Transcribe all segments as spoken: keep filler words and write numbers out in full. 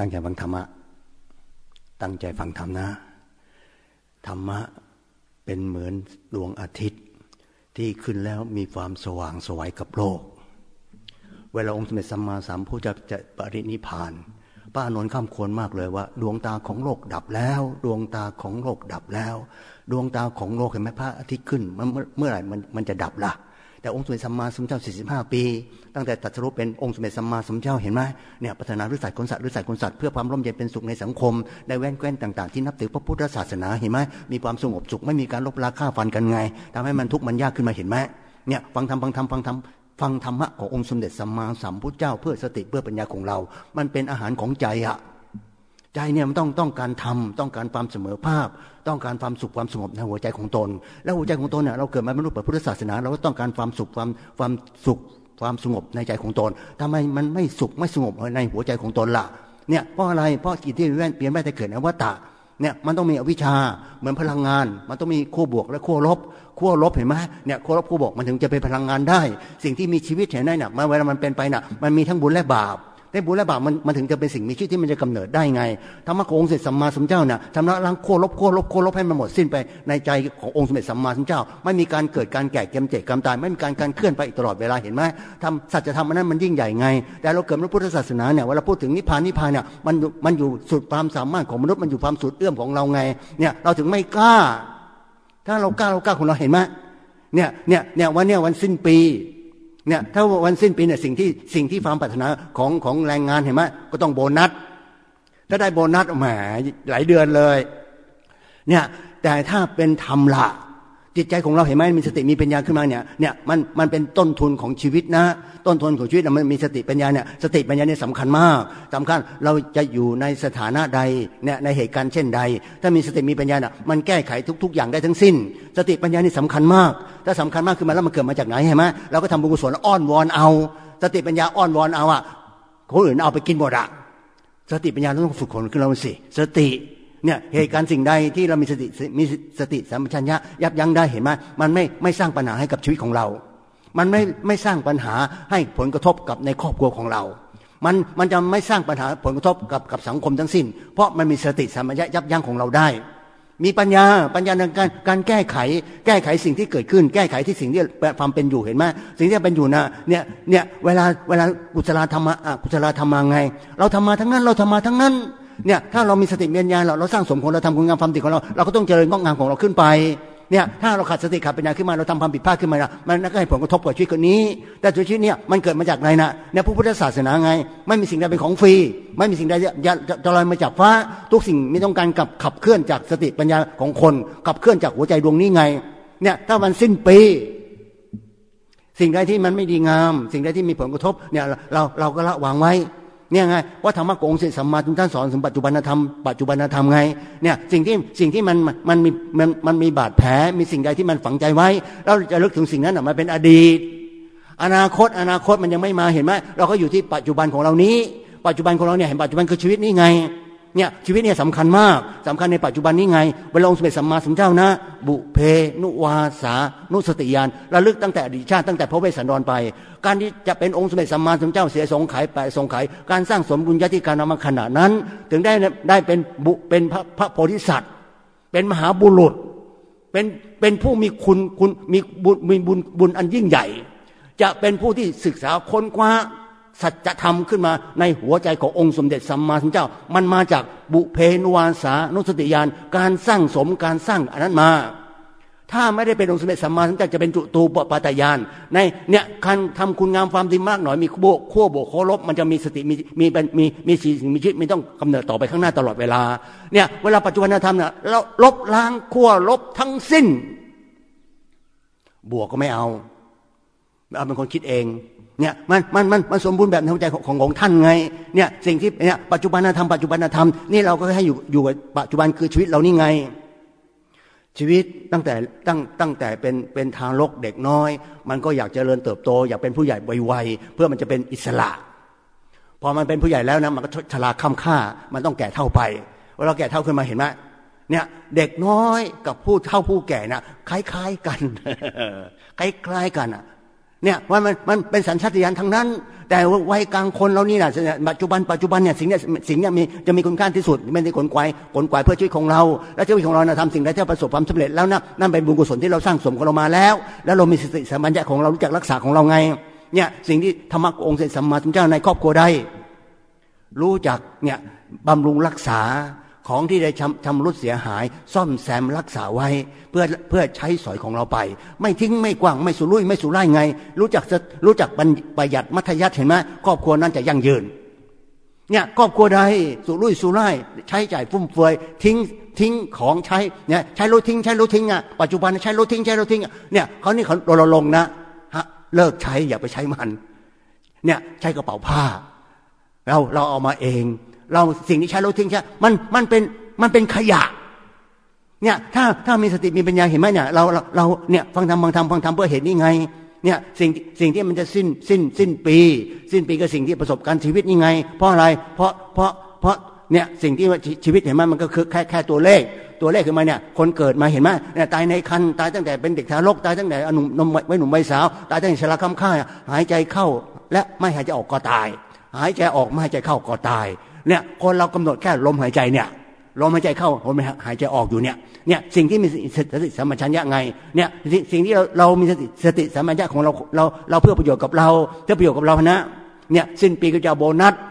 ตั้งใจฟังธรรมะตั้งใจฟังธรรมนะธรรมะเป็นเหมือนดวงอาทิตย์ที่ขึ้นแล้วมีความสว่างสวยกับโลกเวลาองค์สมเด็จสัมมาสัมพุทธเจ้าจะปรินิพพานพระอานนท์ข้ามควรมากเลยว่าดวงตาของโลกดับแล้วดวงตาของโลกดับแล้วดวงตาของโลกเห็นไหมพระอาทิตย์ขึ้นมันเมื่อไหร่มันมันจะดับล่ะแต่องค์สมเด็จสัมมาสัมพุทธเจ้าสี่สิบห้าปีตั้งแต่ตรัสรู้เป็นองค์สมเด็จสัมมาสัมพุทธเจ้าเห็นไหมเนี่ยพัฒนาฤทัยคนสัตว์ฤทัยคนสัตว์เพื่อความร่มเย็นเป็นสุขในสังคมในแว่นแคว้นต่างๆที่นับถือพระพุทธศาสนาเห็นไหมมีความสงบสุขไม่มีการลบราฆ่าฟันกันไงทำให้มันทุกข์มันยากขึ้นมาเห็นไหมเนี่ยฟังธรรมฟังธรรมฟังธรรมฟังธรรมะขององค์สมเด็จสัมมาสัมพุทธเจ้าเพื่อสติเพื่อปัญญาของเรามันเป็นอาหารของใจอะใจเนี่ยมันต้องต้องการธรรมต้องการความเสมอภาคต้องการความสุขความสงบในหัวใจของตนแล้วหัวใจของตนเนี่ยเราเกิดมาเป็นมนุษย์พุทธศาสนาเราก็ต้องการความสุขความความสุขความสงบในใจของตนทำไมมันไม่สุขไม่สงบในหัวใจของตนล่ะเนี่ยเพราะอะไรเพราะจิตที่เปลี่ยนเปลี่ยนไปแต่เกิดในวัฏฏะเนี่ยมันต้องมีอวิชชาเหมือนพลังงานมันต้องมีขั้วบวกและขั้วลบขั้วลบเห็นไหมเนี่ยขั้วลบขั้วบวกมันถึงจะเป็นพลังงานได้สิ่งที่มีชีวิตเห็นได้น่ะเวลามันเป็นไปน่ะมันมีทั้งบุญและบาปได้บุญและบาปมันมันถึงจะเป็นสิ่งมีชีวิตที่มันจะกำเนิดได้ไงธรรมะขององค์สมเด็จสัมมาสัมพุทธเจ้าน่ะชำระล้างขั้วลบขั้วลบขั้วลบให้มันหมดสิ้นไปในใจขององค์สมเด็จสัมมาสัมพุทธเจ้าไม่มีการเกิดการแก่เจ็บเจ็บการตายไม่มีการการเคลื่อนไปอีกตลอดเวลาเห็นไหมทำสัจธรรมอันนั้นมันยิ่งใหญ่ไงแต่เราเกิดในพุทธศาสนาเนี่ยเวลาพูดถึงนิพพานนิพพานเนี่ยมันมันอยู่สุดความสามารถของมนุษย์มันอยู่ความสุดเอื้อมของเราไงเนี่ยเราถึงไม่กล้าถ้าเรากล้าเรากล้าของเราเห็นไหมเนี่ยเนี่ยเนี่ยวันเนี่ยวันสิ้นปีเนี่ยถ้าวันสิ้นปีเนี่ยสิ่งที่สิ่งที่ความปรารถนาของของแรงงานเห็นไหมก็ต้องโบนัสถ้าได้โบนัสแหมหลายเดือนเลยเนี่ยแต่ถ้าเป็นธรรมละจิตใจของเราเห็นไหมมีสติมีปัญญาขึ้นมาเนี่ยเนี่ยมันมันเป็นต้นทุนของชีวิตนะต้นทุนของชีวิตมันมีสติปัญญาเนี่ยสติปัญญาเนี่ยสำคัญมากสำคัญเราจะอยู่ในสถานะใดเนี่ยในเหตุการณ์เช่นใดถ้ามีสติมีปัญญาเนี่ยมันแก้ไขทุกๆอย่างได้ทั้งสิ้นสติปัญญานี่สำคัญมากถ้าสำคัญมากขึ้นมาแล้วมันเกิดมาจากไหนเห็นไหมเราก็ทำบุญกุศลอ้อนวอนเอาสติปัญญาอ้อนวอนเอาอ่ะคนอื่นเอาไปกินหมดอ่ะสติปัญญาต้องฝึกฝนขึ้นเราสิสติเนี่ยเหตุการณ์สิ่งใดที่เรามีสติมีสติสัมปชัญญะยับยั้งได้เห็นไหมมันไม่ไม่สร้างปัญหาให้กับชีวิตของเรามันไม่ไม่สร้างปัญหาให้ผลกระทบกับในครอบครัวของเรามันมันจะไม่สร้างปัญหาผลกระทบกับกับสังคมทั้งสิ้นเพราะมันมีสติสัมปชัญญะยับยั้งของเราได้มีปัญญาปัญญาในการการแก้ไขแก้ไขสิ่งที่เกิดขึ้นแก้ไขที่สิ่งที่ความเป็นอยู่เห็นไหมสิ่งที่เป็นอยู่นะเนี่ยเนี่ยเวลาเวลากุศลธรรมะกุศลธรรมะไงเราทำมาทั้งนั้นเราทำมาทั้งนั้นเนี่ยถ้าเรามีสติปัญญาเราเราสร้างสมผลเราทำคุณงามความดีของเราเราก็ต้องเจริญงอกงามของเราขึ้นไปเนี่ยถ้าเราขาดสติขาดปัญญาขึ้นมาเราทำความผิดพลาดขึ้นมามันก็ให้ผลกระทบกับชีวิตคนนี้แต่ชีวิตเนี่ยมันเกิดมาจากอะไรนะเนี่ยพระพุทธศาสนาไงไม่มีสิ่งใดเป็นของฟรีไม่มีสิ่งใดจะจะลอยมาจากฟ้าทุกสิ่งมีต้องการกับขับเคลื่อนจากสติปัญญาของคนขับเคลื่อนจากหัวใจดวงนี้ไงเนี่ยถ้าวันสิ้นปีสิ่งใดที่มันไม่ดีงามสิ่งใดที่มีผลกระทบเนี่ยเราเราก็ละวางไว้เนี่ยไงว่าธรรมะขององค์สมเด็จสัมมาสัมพุทธเจ้าสอนถึงปัจจุบันธรรมปัจจุบันธรรมไงเนี่ยสิ่งที่สิ่งที่มันมันมีมันมันมีบาดแผลมีสิ่งใดที่มันฝังใจไว้เราจะลึกถึงสิ่งนั้นมาเป็นอดีตอนาคตอนาคตมันยังไม่มาเห็นไหมเราก็อยู่ที่ปัจจุบันของเรานี้ปัจจุบันของเราเนี่ยเห็นปัจจุบันคือชีวิตนี้ไงเนี่ยชีวิตเนี่ยสำคัญมากสำคัญในปัจจุบันนี้ไงเวลาองค์สมเด็จสัมมาสัมพุทธเจ้านะบุเพนุวาสานุสติญาณระลึกตั้งแต่อดีตชาติตั้งแต่พระเวสสันดรไปการที่จะเป็นองค์สมเด็จสัมมาสัมพุทธเจ้าเสียสงไขยแปดสงไขยการสร้างสมบุญญาธิการนามขณะนั้นถึงได้ได้เป็นบุเป็นพระพระโพธิสัตว์เป็นมหาบุรุษเป็นเป็นผู้มีคุณคุณมีบุญมีบุญบุญอันยิ่งใหญ่จะเป็นผู้ที่ศึกษาค้นคว้าสัจธรรมขึ้นมาในหัวใจขององค์สมเด็จสัมมาสัมพุทธเจ้ามันมาจากบุเพนุวาสานุสติญาณการสร้างสมการสร้างอันนั้นมาถ้าไม่ได้เป็นองค์สมเด็จสัมมาสัมพุทธเจ้าจะเป็นจุตูปปาตญาณในเนี่ยการทำคุณงามความดีมากหน่อยมีขั้วขั้วบวกขั้วลบมันจะมีสติมีมีมีมีสิ่งมีชีวิตไม่ต้องกำเนิดต่อไปข้างหน้าตลอดเวลาเนี่ยเวลาปัจจุบันธรรมเนี่ยเราลบล้างขั้วลบทั้งสิ้นบวกก็ไม่เอาเอาเป็นคนคิดเองเนี่ยมันมันมันมันสมบูรณ์แบบในหัวใจของของของท่านไงเนี่ยสิ่งที่เนี่ยปัจจุบันธรรมปัจจุบันธรรมนี่เราก็ให้อยู่อยู่กับปัจจุบันคือชีวิตเรานี่ไงชีวิตตั้งแต่ตั้งตั้งแต่เป็นเป็นทารกเด็กน้อยมันก็อยากเจริญเติบโตอยากเป็นผู้ใหญ่ไวๆเพื่อมันจะเป็นอิสระพอมันเป็นผู้ใหญ่แล้วนะมันก็ชราค่ำค่ามันต้องแก่เท่าไปเวลาแก่เท่าขึ้นมาเห็นไหมเนี่ยเด็กน้อยกับผู้เฒ่าผู้แก่นะคล้ายๆกันคล้ายๆกันอ่ะเนี่ยว่ามันมันเป็นสัญชาตญาณทั้งนั้นแต่วัยกลางคนเรานี่นะปัจจุบันปัจจุบันเนี่ยสิ่งเนี้ยสิ่งเนี้ยมีจะมีคุณค่าที่สุดไม่ได้ขนขวายขนขวายเพื่อชีวิตของเราและชีวิตของเรานะทำสิ่งใดที่ประสบความสำเร็จแล้วนะนั่นเป็นบุญกุศลที่เราสร้างสมของเรามาแล้วแล้วเรามีสติสัมปชัญญะของเรารู้จักรักษาของเราไงเนี่ยสิ่งที่ธรรมะองค์สัมมาสัมพุทธเจ้าในครอบครัวได้รู้จักเนี่ยบำรุงรักษาของที่ได้ชำรุดเสียหายซ่อมแซมรักษาไว้เพื่อเพื่อใช้สอยของเราไปไม่ทิ้งไม่กว้างไม่สุรุ่ยไม่สุร่ายไงรู้จักรู้จักประหยัดมัธยัสถ์เห็นไหมครอบครัวนั้นจะยั่งยืนเนี่ยครอบครัวใดสุรุ่ยสุร่ายใช้จ่ายฟุ่มเฟือยทิ้งทิ้งของใช้เนี่ยใช้รถทิ้งใช้รถทิ้งอ่ะปัจจุบันใช้รถทิ้งใช้รถทิ้งเนี่ยเขานี่เขารณรงค์นะฮะเลิกใช้อย่าไปใช้มันเนี่ยใช้กระเป๋าผ้าเราเราเอามาเองเราสิ่งที่ใช้เราทิ้งใช่มันมันเป็นมันเป็นขยะเนี่ยถ้าถ้ามีสติมีปัญญาเห็นไหมเนี่ยเราเราเราเนี่ยฟังธรรมฟังธรรมฟังธรรมเพื่อเห็นนี่ไงเนี่ยสิ่งสิ่งที่มันจะสิ้นสิ้นสิ้นปีสิ้นปีก็สิ่งที่ประสบการณ์ชีวิตนี่ไงเพราะอะไรเพราะเพราะเพราะเนี่ยสิ่งที่ชีวิตเห็นไหมมันก็คือแค่แค่ตัวเลขตัวเลขขึ้นมาเนี่ยคนเกิดมาเห็นไหมเนี่ยตายในครรภ์ตายตั้งแต่เป็นเด็กทารกตายตั้งแต่หนุ่มนมไว้หนุ่มไว้สาวตายตั้งแต่ชราค่ำค่าหายใจเข้าและไม่หายใจออกก็ตายหายใจออกไม่หายใจเข้าก็ตายเนี่ยคนเรากำหนดแค่ลมหายใจเนี่ยลมหายใจเข้าลมหายใจออกอยู่เนี่ยเนี่ยสิ่งที่มีสติสัมปชัญญะไงเนี่ยสิ่งที่เราเรามีสติสติสัมปชัญญะของเราเราเราเพื่อประโยชน์กับเราเพื่อประโยชน์กับเรานะเนี่ยสิ้นปีก็จะโบนัส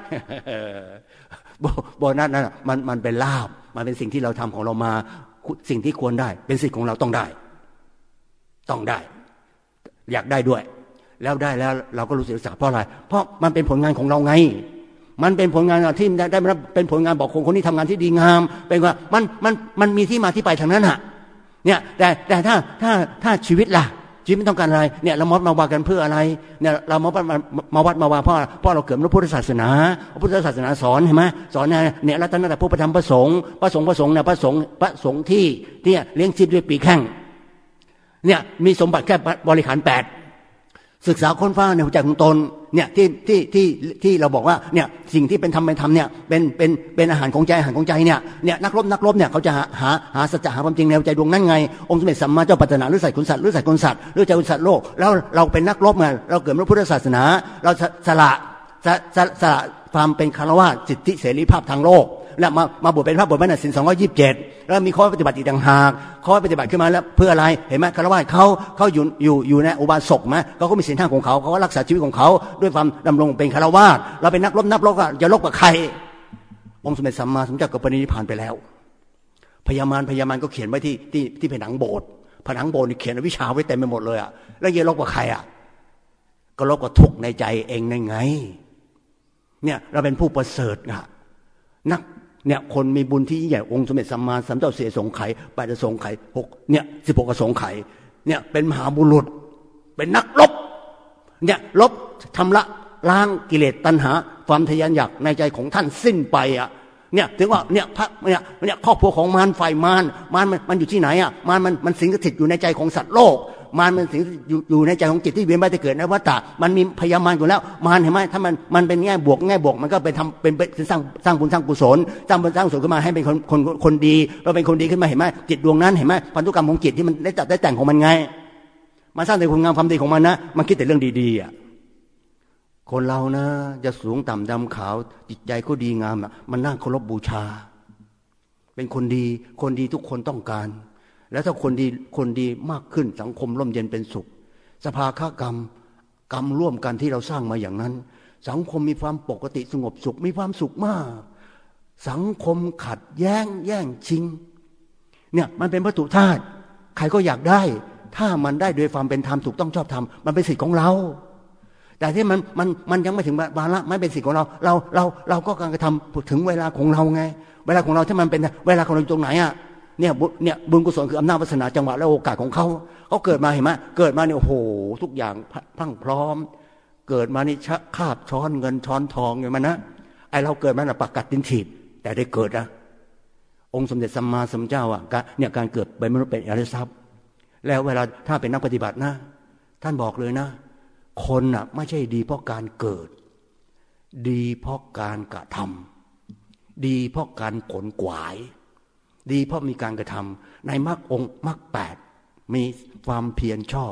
โบนัสนั่นมันมันเป็นลาภมันเป็นสิ่งที่เราทำของเรามาสิ่งที่ควรได้เป็นสิทธิ์ของเราต้องได้ต้องได้อยากได้ด้วยแล้วได้แล้วเราก็รู้สึกสาเพราะอะไรเพราะมันเป็นผลงานของเราไงมันเป็นผลงานที่ได้ได้รับเป็นผลงานบอกคนคนนี้ทำงานที่ดีงามเป็นว่ามันมันมันมีที่มาที่ไปทางนั้นฮะเนี่ยแต่แต่ถ้าถ้าถ้าชีวิตล่ะชีวิตไม่ต้องการอะไรเนี่ยเรามดมาว่ากันเพื่ออะไรเนี่ยเรามาวัดมาวัดมาว่าเพราะเพราะเราเกิดในพุทธศาสนาพุทธศาสนาสอนเห็นไหมสอนเนี่ยเนี่ยรัตนตรัยพระธรรมพระสงฆ์พระสงฆ์พระสงฆ์เนี่ยพระสงฆ์พระสงฆ์ที่เนี่ยเลี้ยงชีพด้วยปีแข้งเนี่ยมีสมบัติแค่บริขารแปดศึกษาค้นฟ้าในหัวใจของตนเนี่ยที่ที่ที่ที่เราบอกว่าเนี่ยสิ่งที่เป็นธรรมเป็นธรรมเนี่ยเป็นเป็นเป็นอาหารของใจอาหารของใจเนี่ยเนี่ยนักรบนักรบเนี่ยเขาจะหาหาหาสัจจะหาความจริงในหัวใจดวงนั้นไงองค์สมเด็จสัมมาเจ้าปัตตนาหรือใส่คุณสัตว์หรือใส่คุณสัตว์หรือใจคุณสัตว์โลกแล้วเราเป็นนักรบไงเราเกิดในพุทธศาสนาเราสละสละความเป็นคฤหัสถ์สิทธิเสรีภาพทางโลกแล้วมามาบวชเป็นพระบวชเป็นศีลสองร้อยยี่สิบเจ็ดแล้วมีข้อปฏิบัติอีกต่างหากข้อปฏิบัติขึ้นมาแล้วเพื่ออะไรเห็นไหมคฤหัสถ์เขาเขาอยู่อยู่อยู่ในอุบาสกไหมเขาก็มีศีลห้าของเขาเขาก็รักษาชีวิตของเขาด้วยความดำรงเป็นคฤหัสถ์เราเป็นนักรบนักรบก็จะรบกับใครองค์สมเด็จสัมมาสัมพุทธเจ้าก็ปรินิพพานไปแล้วพญามารพญามารก็เขียนไว้ที่ที่ที่ผนังโบสถ์ผนังโบสถ์นี่เขียนวิชาไว้เต็มไปหมดเลยอ่ะแล้วจะรบกับใครอ่ะก็รบกับทุกข์ในใจเองนั่นไงเนี่ยเราเป็นผู้ประเสริฐอ่ะนักเนี่ยคนมีบุญที่ใหญ่องค์สมเด็จสัมมาสัมพุทธเจ้าเสียสงไขไปจะสงไขหกเนี่ยสิบหกสงไขเนี่ยเป็นมหาบุรุษเป็นนักรบเนี่ยรบทำละล้างกิเลสตัณหาความทะยานอยากในใจของท่านสิ้นไปอ่ะเนี่ยถึงว่าเนี่ยพระเนี่ยเนี่ยครอบครัวของมารฝ่ายมารมารมันมันอยู่ที่ไหนอ่ะมารมันมันสิงสถิตอยู่ในใจของสัตว์โลกมารมันสิงอยู่อยู่ในใจของจิตที่เวียนว่ายตายเกิดในวัฏฏะมันมีพยามารอยู่แล้วมารเห็นไหมถ้ามันมันเป็นแง่บวกแง่บวกมันก็เป็นทำเป็นเป็นสร้างสร้างบุญสร้างกุศลสร้างบุญสร้างกุศลขึ้นมาให้เป็นคนคนคนดีเราเป็นคนดีขึ้นมาเห็นไหมจิตดวงนั้นเห็นไหมพันธุกรรมของจิตที่มันได้จัดได้แต่งของมันไงมาสร้างแต่คุณงามความดีของมันนะมันคิดแต่เรื่องดีๆอ่ะคนเรานะจะสูงต่ำดำขาวจิตใจก็ดีงามอ่ะมันน่าเคารพบูชาเป็นคนดีคนดีทุกคนต้องการแล้วถ้าคนดีคนดีมากขึ้นสังคมร่มเย็นเป็นสุขสภาฆากรรมกรรมร่วมกันที่เราสร้างมาอย่างนั้นสังคมมีความปกติสงบสุขมีความสุขมากสังคมขัดแย้งแย่งชิงเนี่ยมันเป็นวัตถุธาตุใครก็อยากได้ถ้ามันได้โดยความเป็นธรรมถูกต้องชอบธรรมมันเป็นสิทธิ์ของเราแต่ที่มันมันมันยังไม่ถึงวาระไม่เป็นสิทธิ์ของเราเราเราเราก็กำลังจะทำถึงเวลาของเราไงเวลาของเราที่มันเป็นเวลาของเราตรงไหนอ่ะเนี่ยเนี่ยบุญกุศลคืออำนาจวาสนาจังหวะและโอกาสของเขาเขาเกิดมาเห็นไหมเกิดมาเนี่ยโอ้โหทุกอย่างพรั่งพร้อมเกิดมานี่ชะคาบช้อนเงินช้อนทองอย่างมันนะไอเราเกิดมาน่ะปากกัดตินถีบแต่ได้เกิดนะองค์สมเด็จสัมมาสัมพุทธเจ้าอ่ะเนี่ยการเกิดเป็นมนุษย์เป็นอริยทรัพย์แล้วเวลาถ้าเป็นนักปฏิบัตินะท่านบอกเลยนะคนอ่ะไม่ใช่ดีเพราะการเกิดดีเพราะการกระทำดีเพราะการขนขวายดีเพราะมีการกระทำในมรรคองค์มรรคแปดมีความเพียรชอบ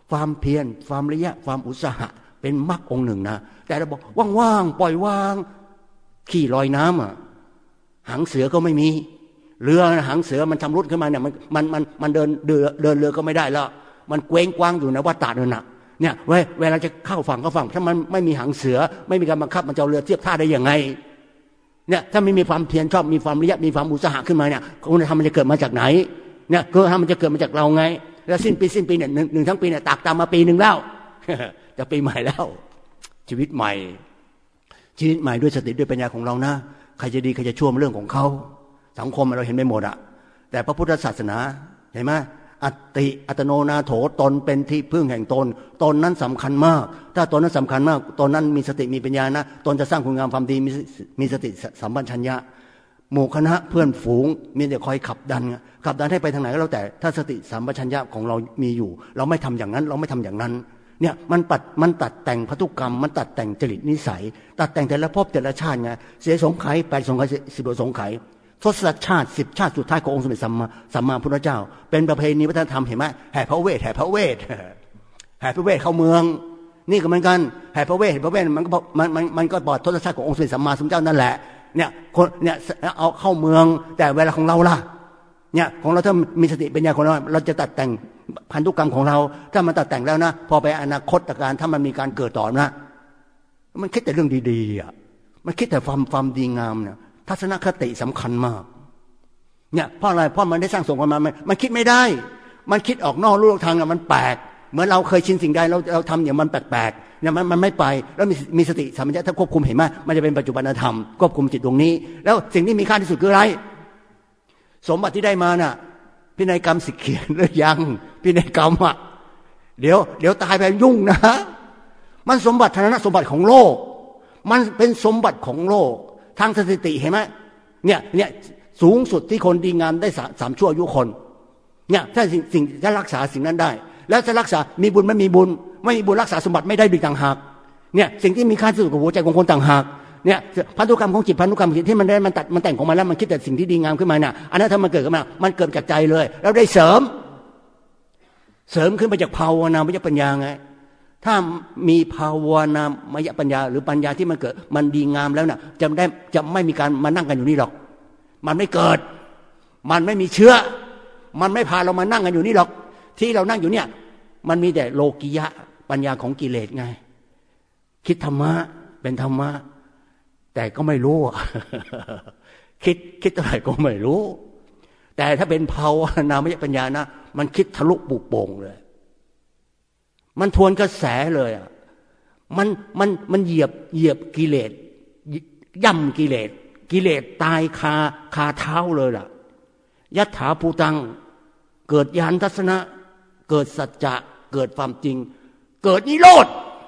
ความเพียรความระยะความอุตสาหะเป็นมรรคองค์หนึ่งนะแต่เราบอกว่างๆปล่อยวางขี่ลอยน้ำอ่ะหางเสือก็ไม่มีเรือหางเสือมันชำรุดขึ้นมาเนี่ยมันมันมันมันเดินเรือเดินเรือก็ไม่ได้แล้วมันเกว้งกว้างอยู่ในวัฏฏะนั่นน่ะเนี่ยเวลาจะเข้าฝั่งก็ฝั่งถ้ามันไม่มีหางเสือไม่มีการบังคับมันจะเรือเทียบท่าได้ยังไงเนี่ยถ้าไม่มีความเพียรชอบมีความระยะมีความอุตสาหะขึ้นมาเนี่ยคุณธรรมมันจะเกิดมาจากไหนเนี่ยคุณธรรมมันจะเกิดมาจากเราไงแล้วสิ้นปีสิ้นปีเนี่ยหนึ่งหนึ่งทั้งปีเนี่ยตากตามมาปีหนึ่งแล้ว จะปีใหม่แล้วชีวิตใหม่ชีวิตใหม่ด้วยสติด้วยปัญญาของเรานะใครจะดีใครจะชั่วมันเรื่องของเขาสังคมเราเห็นไม่หมดอะแต่พระพุทธศาสนาเห็นไหมอัตติอัตโนนาโถตนเป็นที่พึ่งแห่งตนตนนั้นสำคัญมากถ้าตนนั้นสำคัญมากตนนั้นมีสติมีปัญญานะตนจะสร้างคุณงามความดีมีมีสติสัมปชัญญะหมู่คณะเพื่อนฝูงมีแต่คอยขับดันขับดันให้ไปทางไหนก็แล้วแต่ถ้าสติสัมปชัญญะของเรามีอยู่เราไม่ทำอย่างนั้นเราไม่ทำอย่างนั้นเนี่ยมันปัดมันตัดแต่งพันธุกรรมมันตัดแต่งจริตนิสัยตัดแต่งแต่ละภพแต่ละชาติไงเสียสงไขยแปดสงไขยสิบสงไขยทศชาติสิบชาติสุดท้ายขององค์สมเด็จสัมมาสัมมาพุทธเจ้าเป็นประเพณีวัฒนธรรมเห็นไหมแห่พระเวทแห่พระเวทแห่พระเวทเข้าเมืองนี่ก็เหมือนกันแห่พระเวทพระเวทมันก็มันมันมันก็บอดทศชาติขององค์สมเด็จสัมมาสัมพุทธเจ้านั่นแหละเนี่ยคนเนี่ยเอาเข้าเมืองแต่เวลาของเราล่ะเนี่ยของเราถ้ามีสติปัญญาของเราเราจะตัดแต่งพันธุกรรมของเราถ้ามันตัดแต่งแล้วนะพอไปอนาคตการถ้ามันมีการเกิดต่อนะมันคิดแต่เรื่องดีๆอ่ะมันคิดแต่ความความดีงามเนี่ยทัศนคติสำคัญมากเนี่ยเพราะอะไรเพราะมันได้สร้างสมกันมามันมันคิดไม่ได้มันคิดออกนอกลู่ทางอ่ะมันแปลกเหมือนเราเคยชินสิ่งใดเราเราทำอย่างมันแปลกๆเนี่ยมันมันไม่ไปแล้วมีมีสติสัมปชัญญะถ้าควบคุมเห็นไหมมันจะเป็นปัจจุบันธรรมควบคุมจิตตรงนี้แล้วสิ่งที่มีค่าที่สุดคืออะไรสมบัติที่ได้มาน่ะพินัยกรรมสิกเขียนหรือยังพินัยกรรมอ่ะเดี๋ยวเดี๋ยวตายไปยุ่งนะมันสมบัติฐานะสมบัติของโลกมันเป็นสมบัติของโลกทางสถิติเห็นไหมเนี่ยเนี่ยสูงสุดที่คนดีงามได้สามชั่วอายุคนเนี่ยถ้าสิ่งสิ่งจะรักษาสิ่งนั้นได้แล้วจะรักษามีบุญไม่มีบุญไม่มีบุญรักษาสมบัติไม่ได้ด้วยต่างหากเนี่ยสิ่งที่มีค่าที่สุดกับหัวใจของคนต่างหากเนี่ยพันธุกรรมของจิตพันธุกรรมที่มันได้มันตัดมันแต่งของมันแล้วมันคิดแต่สิ่งที่ดีงามขึ้นมาเนี่ยอันนั้นถ้ามันเกิดขึ้นมามันเกิดจากใจเลยแล้วได้เสริมเสริมขึ้นมาจากภาวนามยปัญญาไงถ้ามีภาวนามยปัญญาหรือปัญญาที่มันเกิดมันดีงามแล้วน่ะจะได้จะไม่มีการมานั่งกันอยู่นี่หรอกมันไม่เกิดมันไม่มีเชื้อมันไม่พาเรามานั่งกันอยู่นี่หรอกที่เรานั่งอยู่เนี่ยมันมีแต่โลกิยะปัญญาของกิเลสไงคิดธรรมะเป็นธรรมะแต่ก็ไม่รู้ คิดคิดอะไรก็ไม่รู้แต่ถ้าเป็นภาวนามยปัญญานะมันคิดทะลุปุโป่งเลยมันทวนกระแสเลยอ่ะมันมันมันเหยียบเหยียบกิเลสย่ำกิเลสกิเลสตายคาคาเท้าเลยล่ะยัตถาภูตังเกิดญาณทัศนะเกิดสัจจะเกิดความจริงเกิดนิโรธ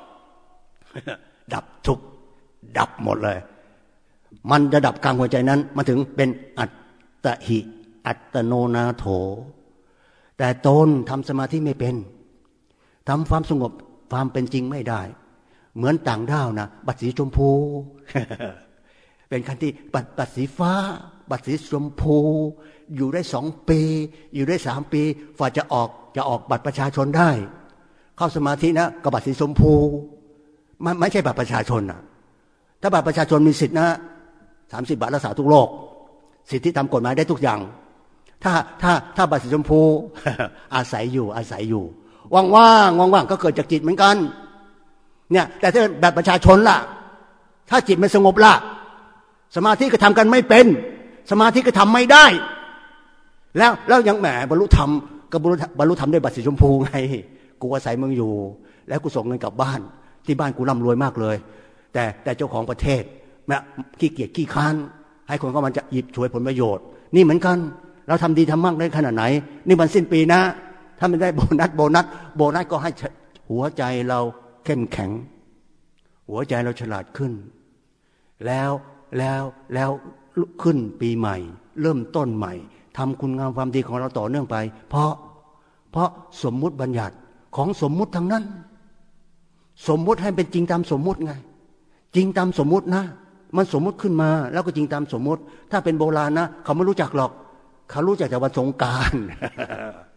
ดับทุกข์ดับหมดเลยมันจะดับกลางหัวใจนั้นมาถึงเป็นอัตตหิอัตโนนาโถแต่ตนทำสมาธิไม่เป็นทำความสงบความเป็นจริงไม่ได้เหมือนต่างด้าวนะบัตรสีชมพู เป็นคันที่บัตรบัตรสีฟ้าบัตรสีชมพูอยู่ได้สองปีอยู่ได้สามปีฝ่าจะออกจะออกบัตรประชาชนได้เข้าสมาธินะกับบัตรสีชมพูมันไม่ใช่บัตรประชาชนนะถ้าบัตรประชาชนมีสิทธินะสามสิบบาทรักษาทุกโรคสิทธิตามกฎหมายได้ทุกอย่างถ้าถ้าถ้าบัตรสีชมพู อาศัยอยู่อาศัยอยู่ว่างๆว่างๆก็เกิดจากจิตเหมือนกันเนี่ยแต่ถ้าแบบประชาชนล่ะถ้าจิตไม่สงบล่ะสมาธิก็ทำกันไม่เป็นสมาธิก็ทำไม่ได้แล้วแล้วยังแหมบรรลุธรรมก็บรรลุบรรลุธรรมด้วยบัตรสีชมพูไงกูอาศัยมึงอยู่แล้วกูส่งเงินกลับบ้านที่บ้านกูร่ำรวยมากเลยแต่แต่เจ้าของประเทศแม่ขี้เกียจขี้ค้านให้คนก็มันจะหยิบฉวยผลประโยชน์นี่เหมือนกันเราทำดีทำมากได้ขนาดไหนนี่มันสิ้นปีนะถ้ามันได้โบนัสโบนัสโบนัสก็ให้หัวใจเราเข้มแข็งหัวใจเราฉลาดขึ้นแล้วแล้วแล้วขึ้นปีใหม่เริ่มต้นใหม่ทำคุณงามความดีของเราต่อเนื่องไปเพราะเพราะสมมุติบัญญัติของสมมุติทั้งนั้นสมมุติให้เป็นจริงตามสมมุติไงจริงตามสมมุตินะมันสมมุติขึ้นมาแล้วก็จริงตามสมมุติถ้าเป็นโบราณนะเขาไม่รู้จักหรอกเขารู้จักแต่วันสงกรานต์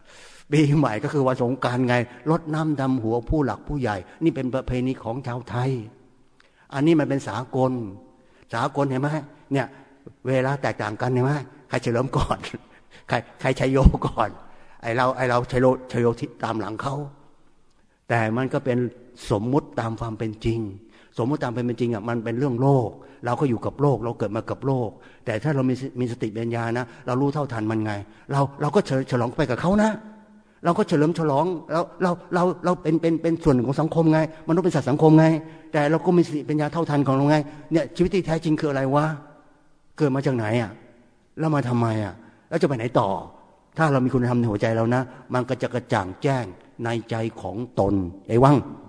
ปีใหม่ก็คือวันสงกรานต์ไงรดน้ำดำหัวผู้หลักผู้ใหญ่นี่เป็นประเพณีของชาวไทยอันนี้มันเป็นสากลสากลเห็นไหมเนี่ยเวลาแตกต่างกันเห็นไหมใครเฉลิมก่อนใครใครชัยโยก่อนไอเราไอเราชัยโยชัยโยตามหลังเขาแต่มันก็เป็นสมมุติตามความเป็นจริงสมมุติตามเป็นจริงอ่ะมันเป็นเรื่องโลกเราก็อยู่กับโลกเราเกิดมากับโลกแต่ถ้าเรามีมีสติปัญญานะเรารู้เท่าทันมันไงเราเราก็ฉลองไปกับเขานะเราก็เฉลิมฉลองเราเราเราเราเป็นเป็นเป็นส่วนหนึ่งของสังคมไงมนุษย์เป็นสัตว์สังคมไงแต่เราก็มีสติปัญญาเท่าทันของเราไงเนี่ยชีวิตที่แท้จริงคืออะไรวะเกิดมาจากไหนอ่ะแล้วมาทำไมอ่ะแล้วจะไปไหนต่อถ้าเรามีคุณธรรมในหัวใจเรานะมันก็จะกระจ่างแจ้งในใจของตนไอ้วัง